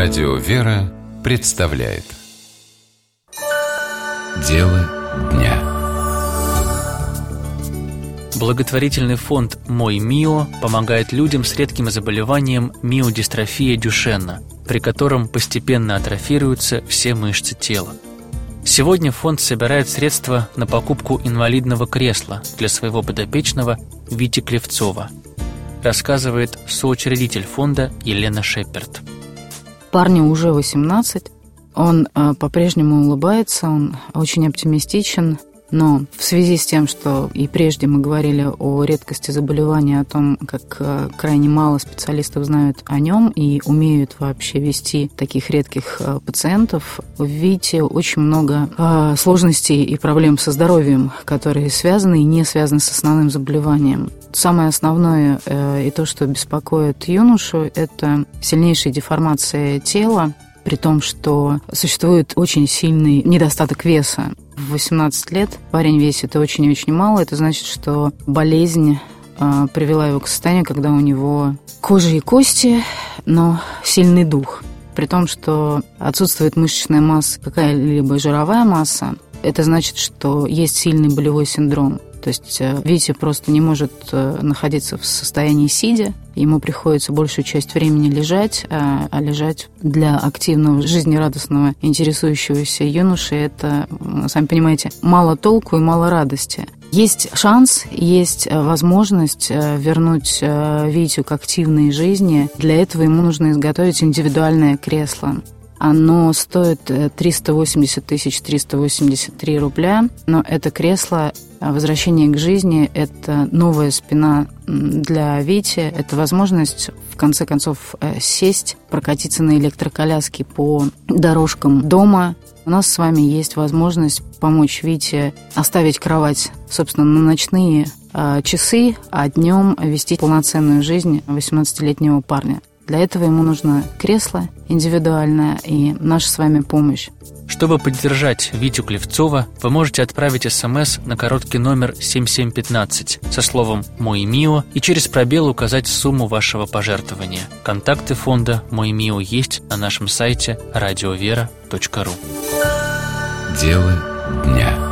Радио «Вера» представляет Дело дня. Благотворительный фонд «Мой Мио» помогает людям с редким заболеванием миодистрофия Дюшена, при котором постепенно атрофируются все мышцы тела. Сегодня фонд собирает средства на покупку инвалидного кресла для своего подопечного Вити Клевцова, рассказывает соучредитель фонда Елена Шеперд. Парню уже 18, он по-прежнему улыбается, он очень оптимистичен, но в связи с тем, что и прежде мы говорили о редкости заболевания, о том, как крайне мало специалистов знают о нем и умеют вообще вести таких редких пациентов, в Вите очень много сложностей и проблем со здоровьем, которые связаны и не связаны с основным заболеванием. Самое основное и то, что беспокоит юношу, это сильнейшая деформация тела, при том, что существует очень сильный недостаток веса. В 18 лет парень весит очень и очень мало. Это значит, что болезнь привела его к состоянию, когда у него кожа и кости, но сильный дух. При том, что отсутствует мышечная масса, какая-либо жировая масса, это значит, что есть сильный болевой синдром. То есть Витя просто не может находиться в состоянии сидя, ему приходится большую часть времени лежать, а лежать для активного, жизнерадостного, интересующегося юноши – это, сами понимаете, мало толку и мало радости. Есть шанс, есть возможность вернуть Витю к активной жизни. Для этого ему нужно изготовить индивидуальное кресло. Оно стоит 380 383 рубля, но это кресло, возвращение к жизни, это новая спина для Вити, это возможность, в конце концов, сесть, прокатиться на электроколяске по дорожкам дома. У нас с вами есть возможность помочь Вите оставить кровать, собственно, на ночные часы, а днем вести полноценную жизнь 18-летнего парня. Для этого ему нужно кресло индивидуальное и наша с вами помощь. Чтобы поддержать Витю Клевцова, вы можете отправить СМС на короткий номер 7715 со словом «Мой Мио» и через пробел указать сумму вашего пожертвования. Контакты фонда «Мой Мио» есть на нашем сайте radiovera.ru. Дело дня.